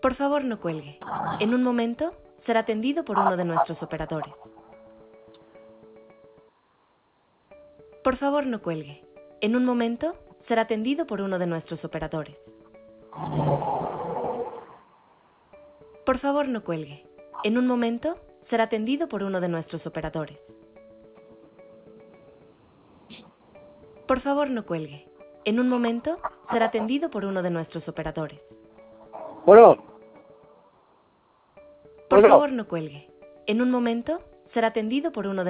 Por favor, no cuelgue. En un momento será atendido por uno de nuestros operadores. Por favor, no cuelgue. En un momento será atendido por uno de nuestros operadores. Por favor, no cuelgue. En un momento será atendido por uno de nuestros operadores. Por favor, no cuelgue. En un momento será atendido por uno de nuestros operadores. Bueno, Por bueno. favor, no cuelgue. En un momento será atendido por uno de